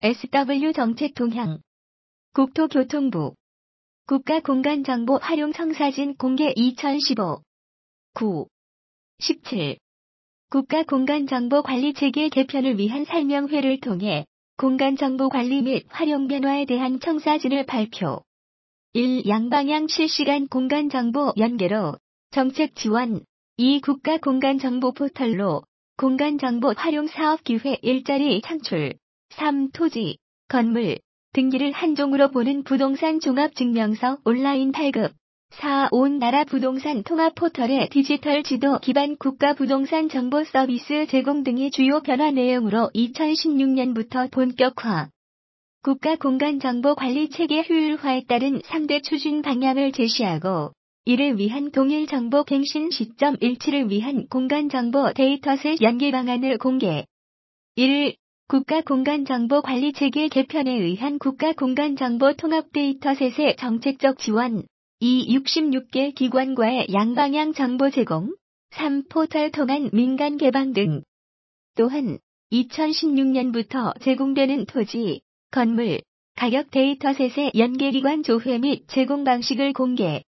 SW 정책 동향. 국토교통부. 국가공간정보 활용 청사진 공개 2015. 9. 17. 국가공간정보관리체계 개편을 위한 설명회를 통해 공간정보관리 및 활용 변화에 대한 청사진을 발표. 1. 양방향 실시간 공간정보 연계로 정책 지원. 2. 국가공간정보 포털로 공간정보 활용 사업 기회 일자리 창출. 3. 토지, 건물, 등기를 한 종으로 보는 부동산 종합증명서 온라인 발급. 4. 온 나라 부동산 통합 포털의 디지털 지도 기반 국가 부동산 정보 서비스 제공 등의 주요 변화 내용으로 2016년부터 본격화. 국가 공간정보 관리 체계 효율화에 따른 3대 추진 방향을 제시하고 이를 위한 동일 정보 갱신 시점 일치를 위한 공간정보 데이터셋 연계 방안을 공개. 1. 국가공간정보관리체계 개편에 의한 국가공간정보 통합 데이터셋의 정책적 지원. 2. 66개 기관과의 양방향 정보 제공. 3. 포털 통한 민간 개방 등. 또한 2016년부터 제공되는 토지, 건물, 가격 데이터셋의 연계기관 조회 및 제공 방식을 공개.